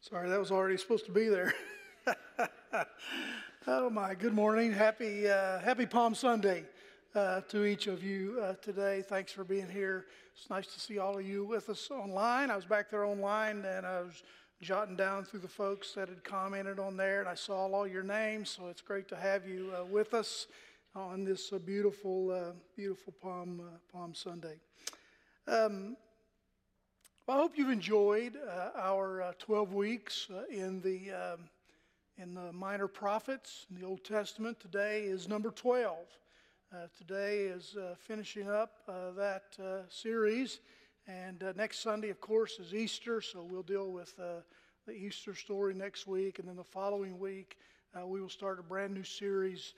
Sorry, that was already supposed to be there. Oh my, good morning. Happy Palm Sunday to each of you today. Thanks for being here. It's nice to see all of you with us online. I was back there online and I was jotting down through the folks that had commented on there, and I saw all your names, so it's great to have you with us on this beautiful Palm Sunday. Well, I hope you've enjoyed our 12 weeks in the Minor Prophets in the Old Testament. Today is number 12. Today is finishing up that series, and next Sunday, of course, is Easter, so we'll deal with the Easter story next week, and then the following week we will start a brand new series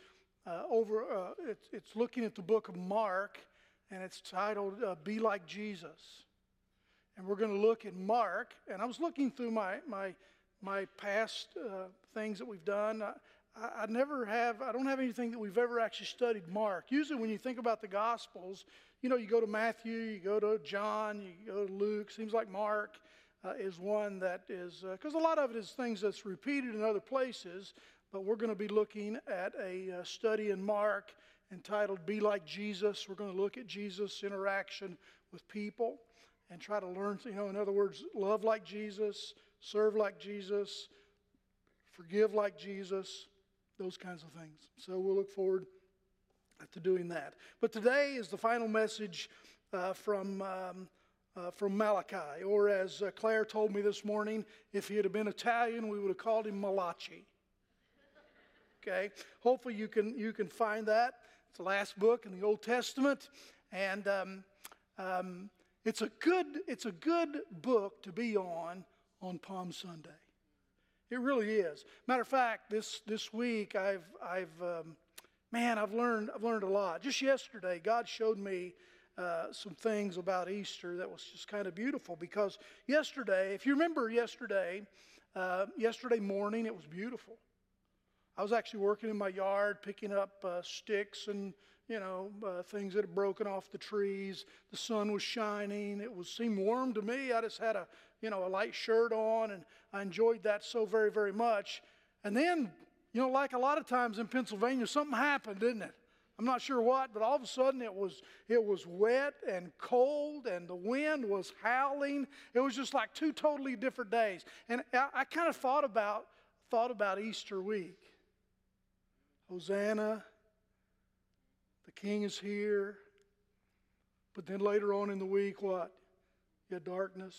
it's looking at the book of Mark, and it's titled Be Like Jesus. And we're going to look at Mark, and I was looking through my past things that we've done. I don't have anything that we've ever actually studied Mark. Usually when you think about the Gospels, you go to Matthew, you go to John, you go to Luke. Seems like Mark is one that is, because a lot of it is things that's repeated in other places, but we're going to be looking at a study in Mark entitled Be Like Jesus. We're going to look at Jesus' interaction with people and try to learn, in other words, love like Jesus, serve like Jesus, forgive like Jesus, those kinds of things. So we'll look forward to doing that. But today is the final message from Malachi, or as Claire told me this morning, if he had been Italian, we would have called him Malachi. Okay, hopefully you can find that. It's the last book in the Old Testament, and it's a good book to be on Palm Sunday. It really is. Matter of fact, this week I've learned a lot. Just yesterday, God showed me some things about Easter that was just kind of beautiful, because yesterday, if you remember yesterday morning, it was beautiful. I was actually working in my yard, picking up sticks and things that had broken off the trees. The sun was shining. It seemed warm to me. I just had a light shirt on, and I enjoyed that so very, very much. And then, like a lot of times in Pennsylvania, something happened, didn't it? I'm not sure what, but all of a sudden it was wet and cold, and the wind was howling. It was just like two totally different days. And I kind of thought about Easter week. Hosanna, the King is here. But then later on in the week, what? You had darkness,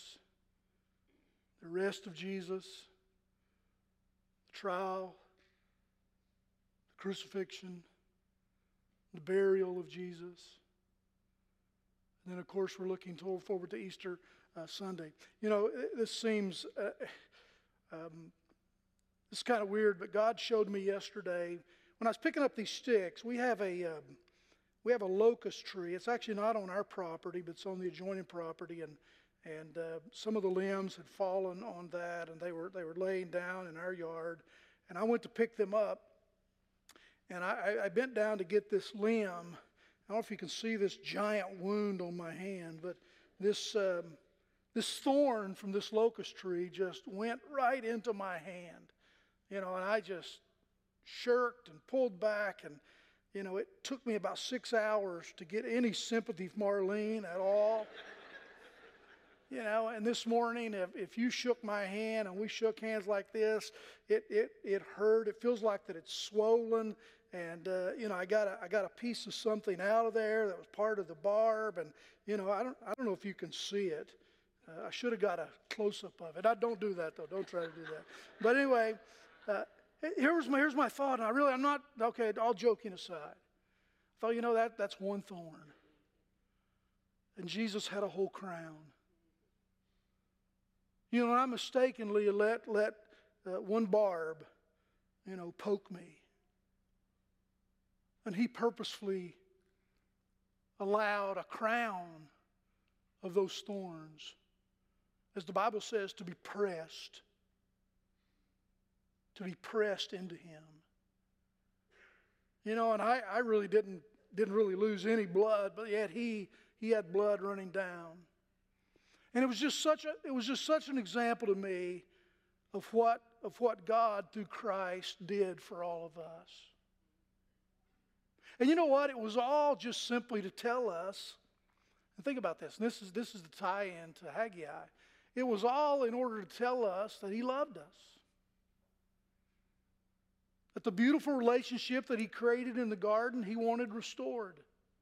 the arrest of Jesus, the trial, the crucifixion, the burial of Jesus. And then, of course, we're looking forward to Easter Sunday. This seems it's kind of weird, but God showed me yesterday when I was picking up these sticks. We have a locust tree. It's actually not on our property, but it's on the adjoining property, and some of the limbs had fallen on that, and they were laying down in our yard. And I went to pick them up, and I bent down to get this limb. I don't know if you can see this giant wound on my hand, but this thorn from this locust tree just went right into my hand. And I just shirked and pulled back, and it took me about 6 hours to get any sympathy from Marlene at all. And this morning, if you shook my hand and we shook hands like this, it hurt. It feels like that it's swollen, and I got a piece of something out of there that was part of the barb, and I don't know if you can see it. I should have got a close-up of it. I don't do that though. Don't try to do that. But anyway. Here's my thought, and I'm not, okay, all joking aside. I thought, that's one thorn. And Jesus had a whole crown. And I mistakenly let one barb, poke me. And he purposefully allowed a crown of those thorns, as the Bible says, to be pressed into him. And I really didn't really lose any blood, but yet he had blood running down. And it was just such an example to me of what God through Christ did for all of us. And you know what? It was all just simply to tell us, and think about this, and this is the tie-in to Haggai. It was all in order to tell us that He loved us. That the beautiful relationship that He created in the garden, He wanted restored.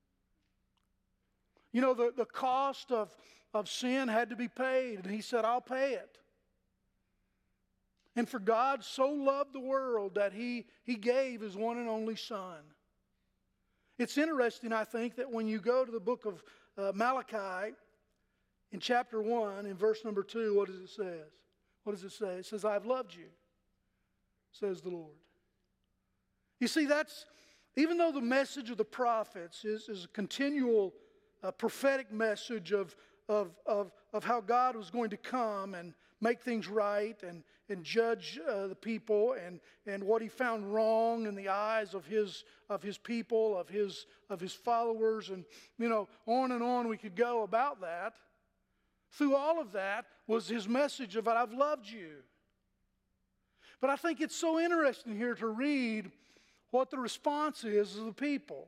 You know, the cost of sin had to be paid, and He said, I'll pay it. And for God so loved the world that He gave His one and only Son. It's interesting, I think, that when you go to the book of Malachi, in chapter 1, in verse number 2, what does it say? What does it say? It says, I've loved you, says the Lord. You see, that's, even though the message of the prophets is a continual prophetic message of how God was going to come and make things right and judge the people and what He found wrong in the eyes of His people, of His followers, and on and on we could go about that. Through all of that was His message of I've loved you. But I think it's so interesting here to read what the response is of the people.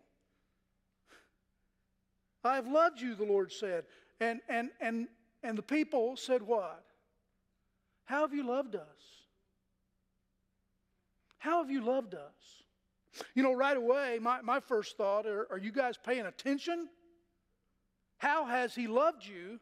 I have loved you, the Lord said. And the people said what? How have you loved us? How have you loved us? Right away, my first thought, are you guys paying attention? How has He loved you?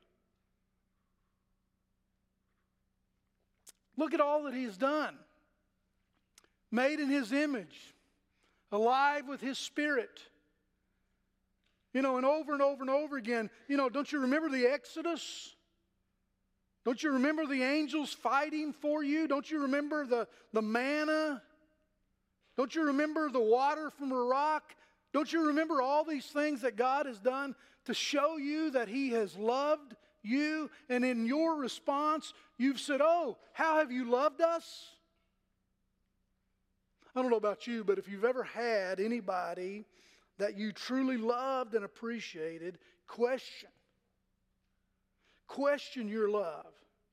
Look at all that He has done. Made in His image. Alive with His Spirit. And over and over and over again, don't you remember the Exodus? Don't you remember the angels fighting for you? Don't you remember the manna? Don't you remember the water from a rock? Don't you remember all these things that God has done to show you that He has loved you? And in your response, you've said, oh, how have you loved us? I don't know about you, but if you've ever had anybody that you truly loved and appreciated, question your love.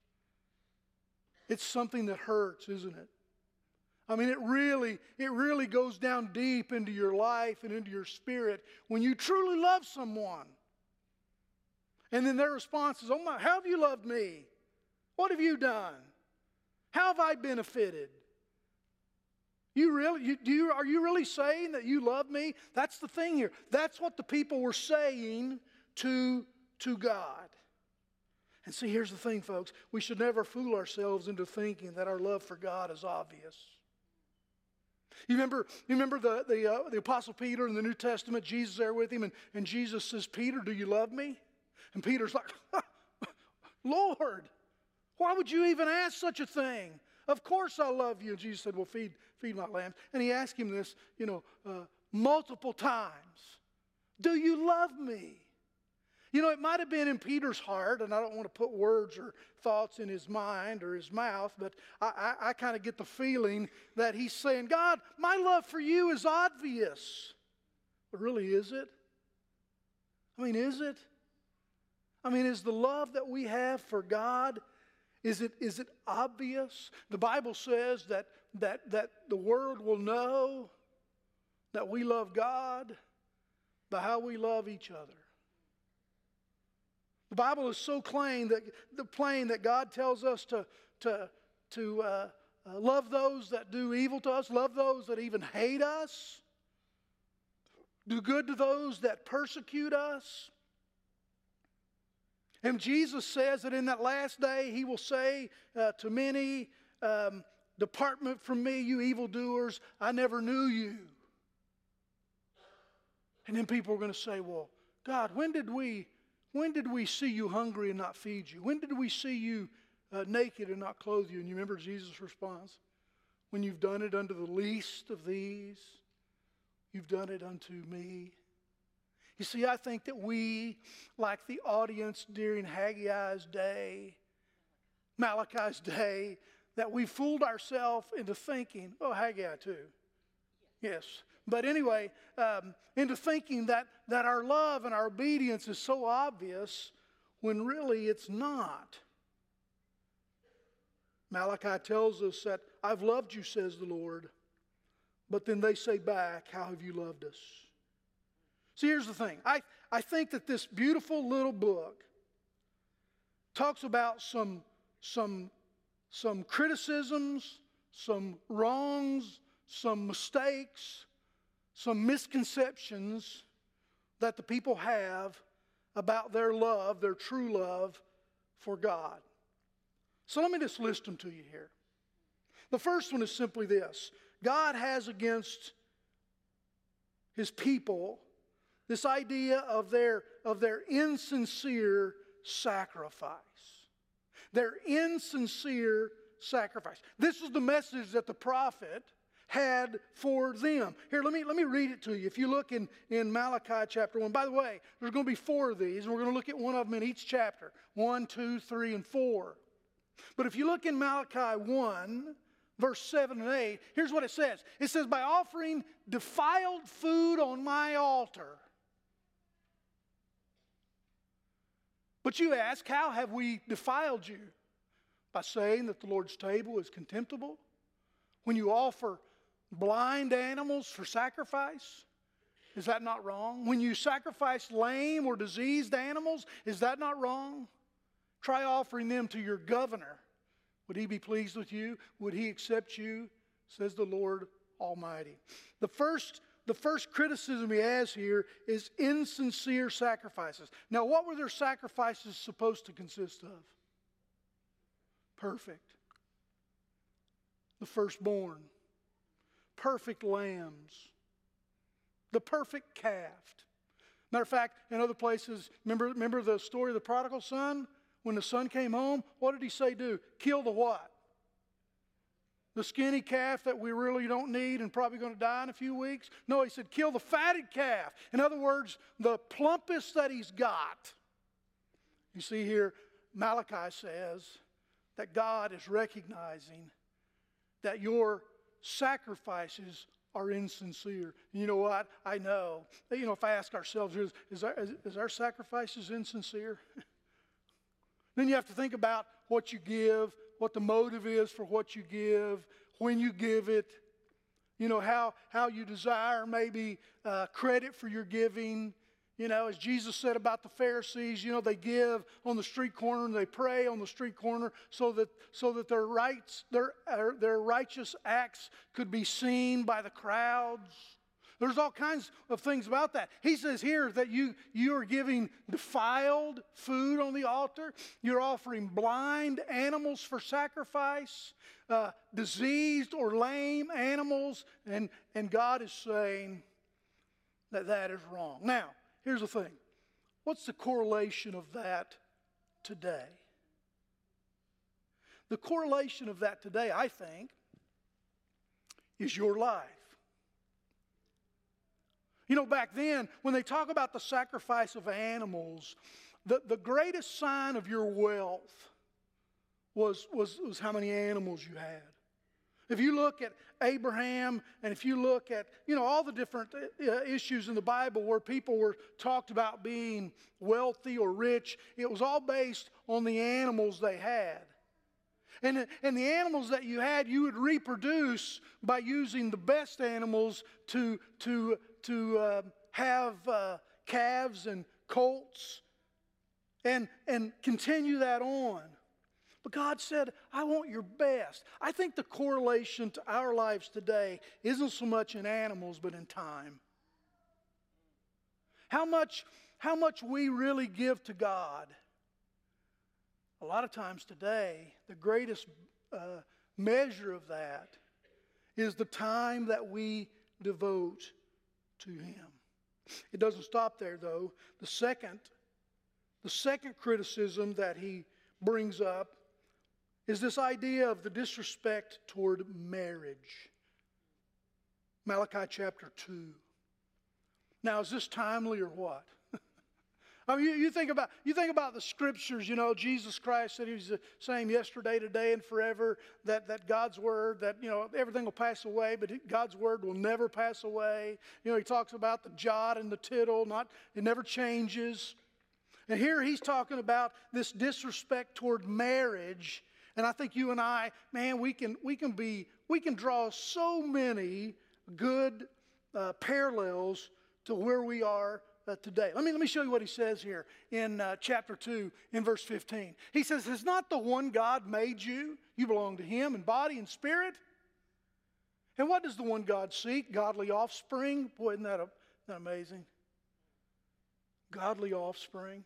It's something that hurts, isn't it? I mean, it really goes down deep into your life and into your spirit when you truly love someone. And then their response is, oh my, how have you loved me? What have you done? How have I benefited? Are you really saying that you love me? That's the thing here. That's what the people were saying to God. And see, here's the thing, folks. We should never fool ourselves into thinking that our love for God is obvious. You remember the Apostle Peter in the New Testament, Jesus there with him, and Jesus says, Peter, do you love me? And Peter's like, Lord, why would you even ask such a thing? Of course I love you. And Jesus said, well, feed my lambs. And he asked him this, multiple times. Do you love me? It might have been in Peter's heart, and I don't want to put words or thoughts in his mind or his mouth, but I kind of get the feeling that he's saying, God, my love for you is obvious. But really, is it? Is it? Is the love that we have for God, is it obvious? The Bible says that the world will know that we love God by how we love each other. The Bible is so plain that God tells us to love those that do evil to us, love those that even hate us, do good to those that persecute us. And Jesus says that in that last day He will say to many, depart from me, you evildoers, I never knew you. And then people are going to say, well, God, when did we see you hungry and not feed you? When did we see you naked and not clothe you? And you remember Jesus' response? When you've done it unto the least of these, you've done it unto me. You see, I think that we, like the audience during Haggai's day, Malachi's day, that we fooled ourselves into thinking, oh, Haggai too. Yes. But anyway, into thinking that our love and our obedience is so obvious when really it's not. Malachi tells us that I've loved you, says the Lord. But then they say back, how have you loved us? See, here's the thing. I think that this beautiful little book talks about some criticisms, some wrongs, some mistakes, some misconceptions that the people have about their love, their true love for God. So let me just list them to you here. The first one is simply this. God has against His people this idea of their insincere sacrifice. Their insincere sacrifice. This is the message that the prophet had for them. Here, let me read it to you. If you look in Malachi chapter 1. By the way, there's going to be 4 of these, and we're going to look at one of them in each chapter. 1, 2, 3, and 4. But if you look in Malachi 1, verse 7 and 8, here's what it says. It says, by offering defiled food on my altar. But you ask, how have we defiled you? By saying that the Lord's table is contemptible? When you offer blind animals for sacrifice? Is that not wrong? When you sacrifice lame or diseased animals? Is that not wrong? Try offering them to your governor. Would he be pleased with you? Would he accept you? Says the Lord Almighty. The first criticism he has here is insincere sacrifices. Now, what were their sacrifices supposed to consist of? Perfect. The firstborn. Perfect lambs. The perfect calf. Matter of fact, in other places, remember the story of the prodigal son? When the son came home, what did he say do? Kill the what? The skinny calf that we really don't need and probably going to die in a few weeks? No, he said, kill the fatted calf. In other words, the plumpest that he's got. You see here, Malachi says that God is recognizing that your sacrifices are insincere. And you know what? I know. If I ask ourselves, is our sacrifices insincere? Then you have to think about what you give, what the motive is for what you give, when you give it, how you desire maybe credit for your giving. As Jesus said about the Pharisees, they give on the street corner and they pray on the street corner so that their righteous acts could be seen by the crowds. There's all kinds of things about that. He says here that you are giving defiled food on the altar. You're offering blind animals for sacrifice, diseased or lame animals, and God is saying that is wrong. Now, here's the thing. What's the correlation of that today? The correlation of that today, I think, is your life. Back then, when they talk about the sacrifice of animals, the greatest sign of your wealth was how many animals you had. If you look at Abraham, and if you look at, all the different issues in the Bible where people were talked about being wealthy or rich, it was all based on the animals they had. And the animals that you had, you would reproduce by using the best animals to have calves and colts and continue that on. But God said, I want your best. I think the correlation to our lives today isn't so much in animals, but in time. How much we really give to God. A lot of times today, the greatest measure of that is the time that we devote to Him. It doesn't stop there, though. The second criticism that he brings up is this idea of the disrespect toward marriage. Malachi chapter 2. Now, is this timely or what? I mean, you think about the scriptures, Jesus Christ said He was the same yesterday, today, and forever, that God's word, that, everything will pass away, but God's word will never pass away. He talks about the jot and the tittle, it never changes. And here he's talking about this disrespect toward marriage. And I think you and I, man, we can draw so many good parallels to where we are today. Let me show you what he says here in chapter 2 in verse 15. He says, "Has not the one God made you? You belong to him in body and spirit. And what does the one God seek? Godly offspring." Boy, isn't that amazing? Godly offspring.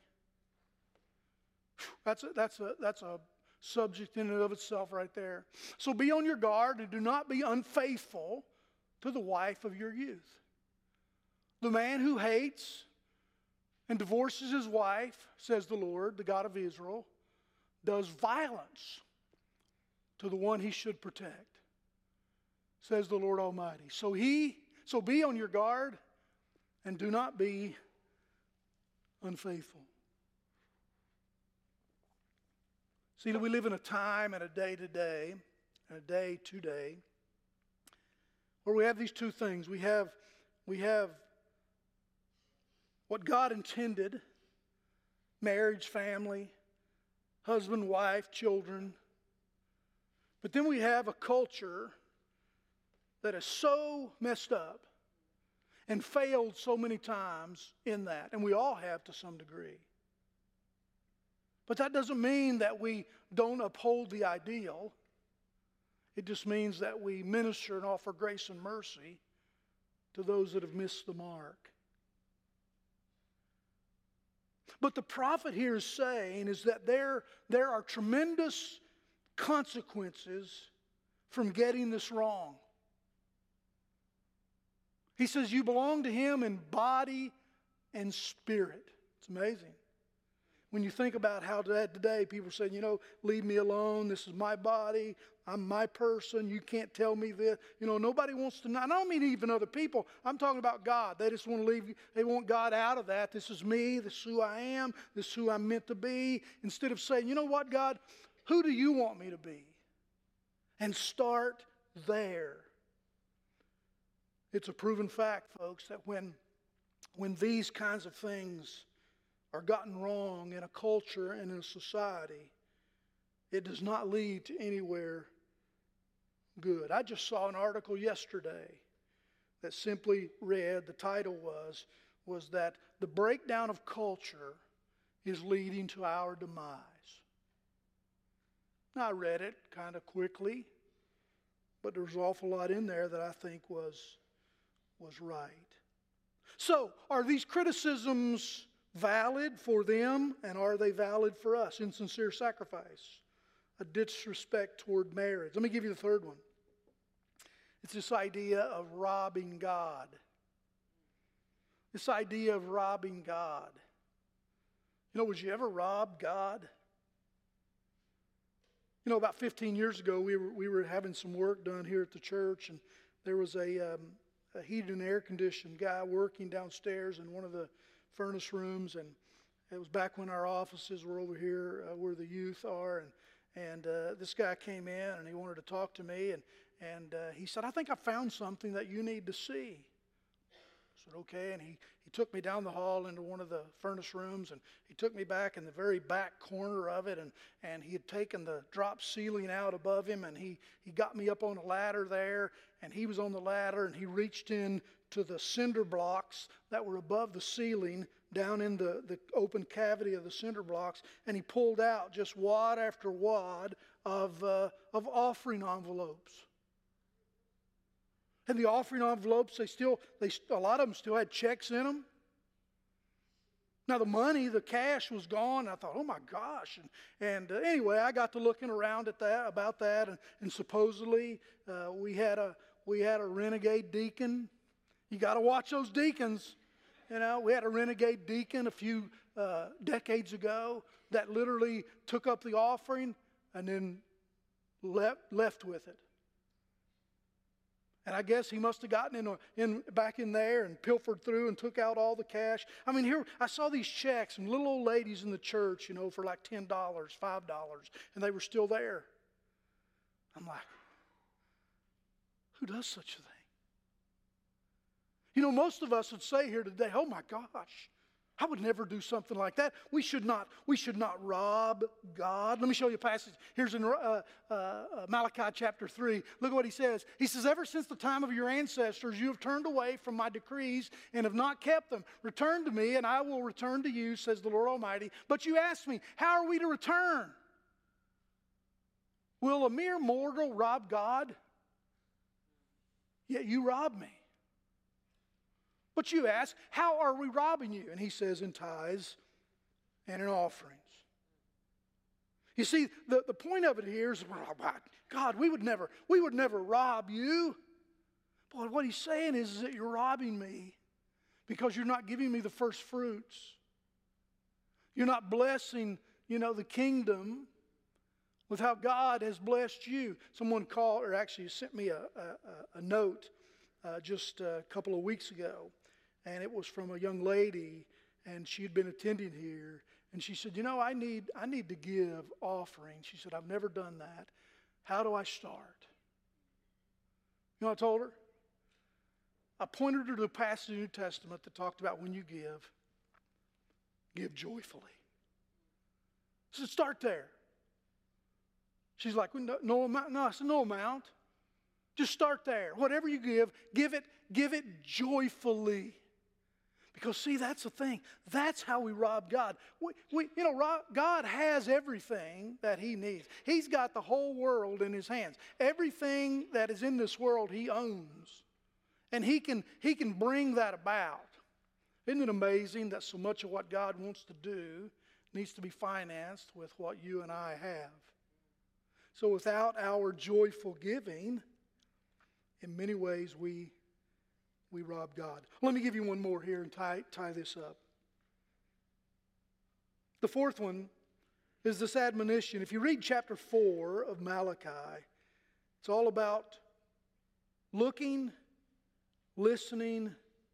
That's a subject in and of itself right there. "So be on your guard and do not be unfaithful to the wife of your youth. The man who hates and divorces his wife, says the Lord, the God of Israel, does violence to the one he should protect, says the Lord Almighty. So be on your guard and do not be unfaithful." See, we live in a time and a day today, and a day today, where we have these two things. We have what God intended, marriage, family, husband, wife, children. But then we have a culture that is so messed up and failed so many times in that. And we all have to some degree. But that doesn't mean that we don't uphold the ideal. It just means that we minister and offer grace and mercy to those that have missed the mark. But the prophet here is saying is that there are tremendous consequences from getting this wrong. He says you belong to him in body and spirit. It's amazing. When you think about how today people say, leave me alone. This is my body. I'm my person. You can't tell me this. Nobody wants to know. And I don't mean even other people. I'm talking about God. They just want to leave. They want God out of that. This is me. This is who I am. This is who I'm meant to be. Instead of saying, you know what, God, who do you want me to be? And start there. It's a proven fact, folks, that when these kinds of things are gotten wrong in a culture and in a society, it does not lead to anywhere good. I just saw an article yesterday that simply read, the title was that the breakdown of culture is leading to our demise. Now, I read it kind of quickly, but there was an awful lot in there that I think was right. So, are these criticisms valid for them, and are they valid for us? Insincere sacrifice, a disrespect toward marriage. Let me give you the third one. It's this idea of robbing God. This idea of robbing God. Would you ever rob God? About 15 years ago, we were having some work done here at the church, and there was a heated and air conditioned guy working downstairs in one of the furnace rooms, and it was back when our offices were over here where the youth are, and this guy came in and he wanted to talk to me, and he said, "I think I found something that you need to see." I said, "Okay," and he took me down the hall into one of the furnace rooms, and he took me back in the very back corner of it, and he had taken the drop ceiling out above him, and he got me up on a ladder there, and he was on the ladder, and he reached in to the cinder blocks that were above the ceiling, down in the open cavity of the cinder blocks, and he pulled out just wad after wad of offering envelopes. And the offering envelopes, a lot of them still had checks in them. Now the money, the cash was gone. I thought, oh my gosh! And anyway, I got to looking around at about that, and supposedly we had a renegade deacon. You got to watch those deacons. We had a renegade deacon a few decades ago that literally took up the offering and then left with it. And I guess he must have gotten back in there and pilfered through and took out all the cash. I mean, here I saw these checks and little old ladies in the church, for like $10, $5, and they were still there. I'm like, who does such a thing? Most of us would say here today, oh my gosh, I would never do something like that. We should not rob God. Let me show you a passage. Here's in Malachi chapter 3. Look at what he says. He says, ever since the time of your ancestors, you have turned away from my decrees and have not kept them. Return to me, and I will return to you, says the Lord Almighty. But you ask me, how are we to return? Will a mere mortal rob God? Yet you rob me. But you ask, how are we robbing you? And he says, in tithes and in offerings. You see, the point of it here is, God, we would never rob you. But what he's saying is that you're robbing me because you're not giving me the first fruits. You're not blessing, the kingdom with how God has blessed you. Someone called, or actually sent me a note just a couple of weeks ago. And it was from a young lady, and she had been attending here. And she said, I need to give offering. She said, I've never done that. How do I start? You know what I told her? I pointed her to the passage in the New Testament that talked about when you give joyfully. So start there. She's like, no amount. No, I said, no amount. Just start there. Whatever you give it joyfully. Because see, that's the thing. That's how we rob God. God has everything that he needs. He's got the whole world in his hands. Everything that is in this world he owns. And he can bring that about. Isn't it amazing that so much of what God wants to do needs to be financed with what you and I have? So without our joyful giving, in many ways we rob God. Let me give you one more here and tie this up. The fourth one is this admonition. If you read chapter 4 of Malachi, it's all about looking, listening,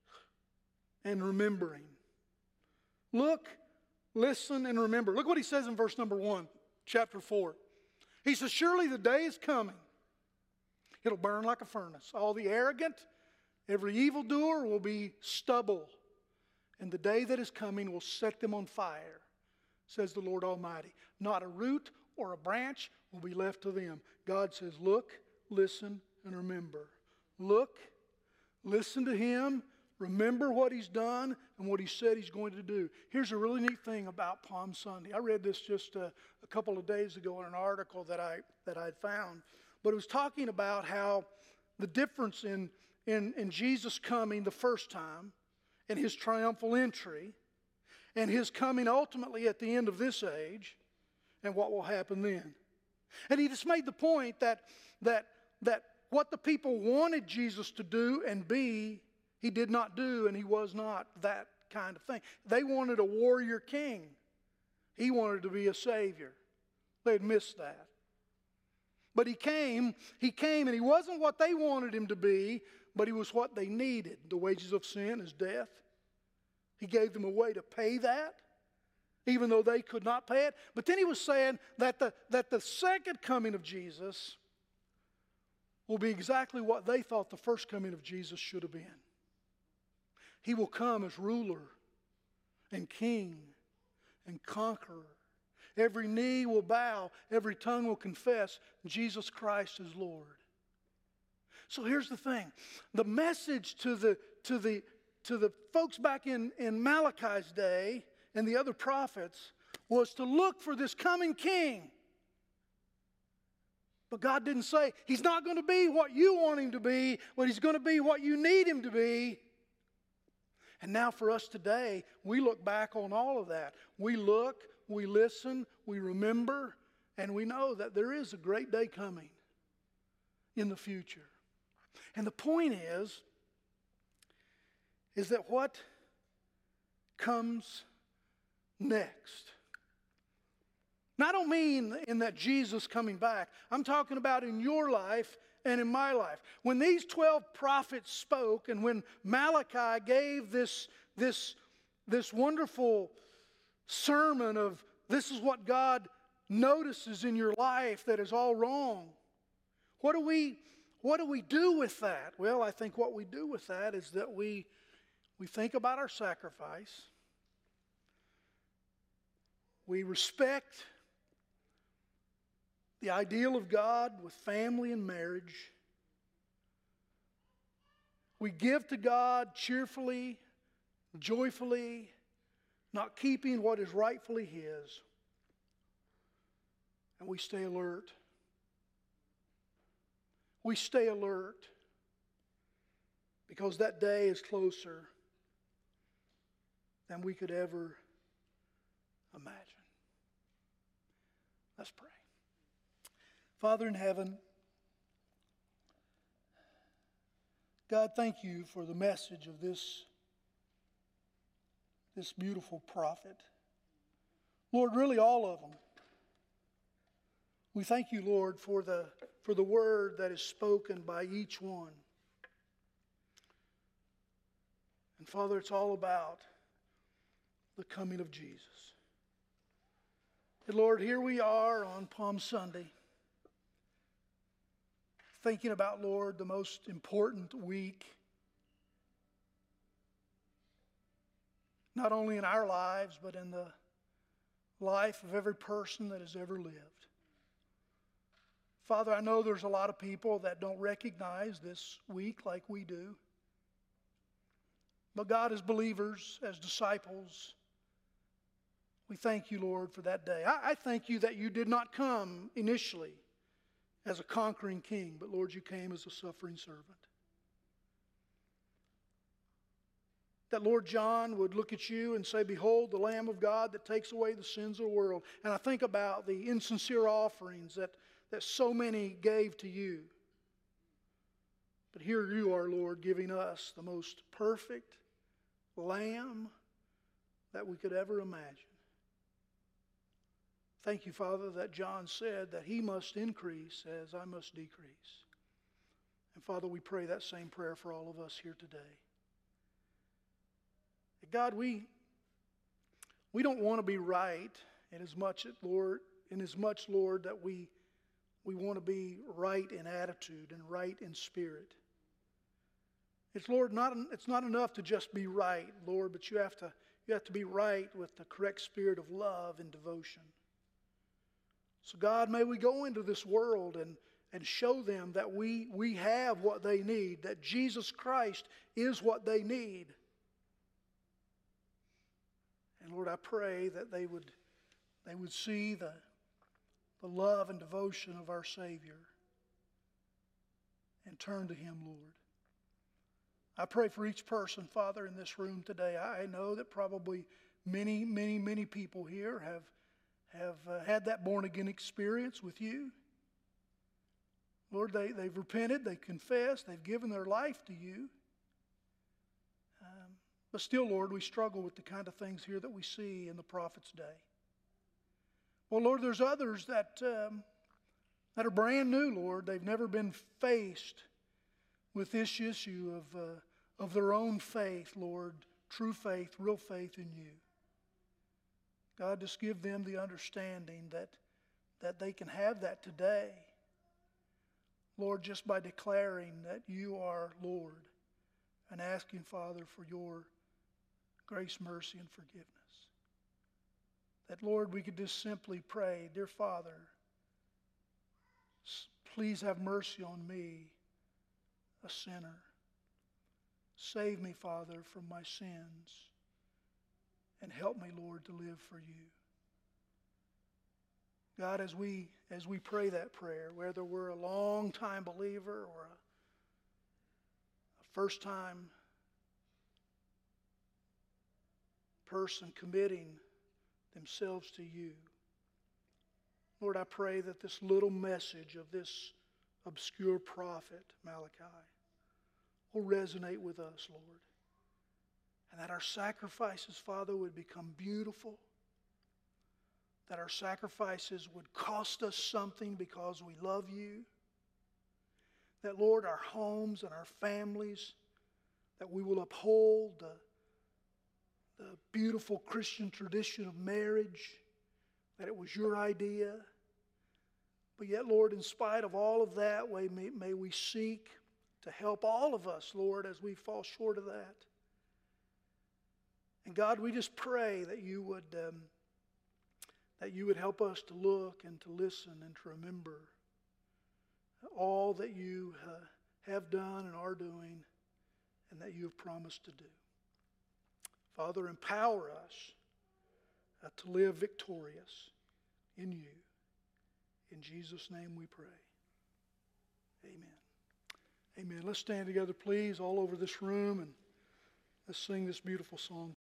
and remembering. Look, listen, and remember. Look what he says in verse number 1, chapter 4. He says, surely the day is coming. It'll burn like a furnace. All the arrogant, every evildoer will be stubble. And the day that is coming will set them on fire, says the Lord Almighty. Not a root or a branch will be left to them. God says, look, listen, and remember. Look, listen to him, remember what he's done and what he said he's going to do. Here's a really neat thing about Palm Sunday. I read this just a couple of days ago in an article that I'd found. But it was talking about how the difference in Jesus coming the first time and his triumphal entry and his coming ultimately at the end of this age and what will happen then. And he just made the point that what the people wanted Jesus to do and be, he did not do, and he was not that kind of thing. They wanted a warrior king. He wanted to be a savior. They had missed that. But he came, and he wasn't what they wanted him to be, but he was what they needed. The wages of sin is death. He gave them a way to pay that, even though they could not pay it. But then he was saying that the second coming of Jesus will be exactly what they thought the first coming of Jesus should have been. He will come as ruler and king and conqueror. Every knee will bow, every tongue will confess Jesus Christ is Lord. So here's the thing. The message to the folks back in Malachi's day and the other prophets was to look for this coming king. But God didn't say he's not going to be what you want him to be, but he's going to be what you need him to be. And now for us today, we look back on all of that. We look, we listen, we remember, and we know that there is a great day coming in the future. And the point is that what comes next. Now, I don't mean in that Jesus coming back. I'm talking about in your life and in my life. When these 12 prophets spoke and when Malachi gave this wonderful sermon of this is what God notices in your life that is all wrong. What do we do with that? Well, I think what we do with that is that we think about our sacrifice. We respect the ideal of God with family and marriage. We give to God cheerfully, joyfully, not keeping what is rightfully His. And we stay alert. We stay alert because that day is closer than we could ever imagine. Let's pray. Father in heaven, God, thank you for the message of this beautiful prophet. Lord, really all of them. We thank you, Lord, for the word that is spoken by each one. And Father, it's all about the coming of Jesus. And Lord, here we are on Palm Sunday, thinking about, Lord, the most important week, not only in our lives, but in the life of every person that has ever lived. Father, I know there's a lot of people that don't recognize this week like we do. But God, as believers, as disciples, we thank you, Lord, for that day. I thank you that you did not come initially as a conquering king, but Lord, you came as a suffering servant. That Lord John would look at you and say, behold, the Lamb of God that takes away the sins of the world. And I think about the insincere offerings that so many gave to you. But here you are, Lord, giving us the most perfect Lamb that we could ever imagine. Thank you, Father, that John said that he must increase as I must decrease. And Father, we pray that same prayer for all of us here today. God, we don't want to be right in as much, Lord, that we want to be right in attitude and right in spirit. It's, Lord, it's not enough to just be right, Lord, but you have to be right with the correct spirit of love and devotion. So God, may we go into this world and show them that we have what they need, that Jesus Christ is what they need. And Lord, I pray that they would see the love and devotion of our Savior and turn to Him, Lord. I pray for each person, Father, in this room today. I know that probably many, many, many people here have had that born-again experience with you. Lord, they've repented, they've confessed, they've given their life to you. But still, Lord, we struggle with the kind of things here that we see in the prophet's day. Well, Lord, there's others that are brand new, Lord. They've never been faced with this issue of their own faith, Lord, true faith, real faith in you. God, just give them the understanding that they can have that today. Lord, just by declaring that you are Lord and asking, Father, for your grace, mercy, and forgiveness. That, Lord, we could just simply pray, dear Father, please have mercy on me, a sinner. Save me, Father, from my sins, and help me, Lord, to live for you. God, as we pray that prayer, whether we're a long-time believer or a first-time person committing themselves to you, Lord, I pray that this little message of this obscure prophet, Malachi, will resonate with us, Lord. And that our sacrifices, Father, would become beautiful. That our sacrifices would cost us something because we love you. That, Lord, our homes and our families, that we will uphold the beautiful Christian tradition of marriage, that it was your idea. But yet, Lord, in spite of all of that, may we seek to help all of us, Lord, as we fall short of that. And God, we just pray that you would that you would help us to look and to listen and to remember all that you have done and are doing and that you have promised to do. Father, empower us to live victorious in you. In Jesus' name we pray. Amen. Amen. Let's stand together, please, all over this room, and let's sing this beautiful song.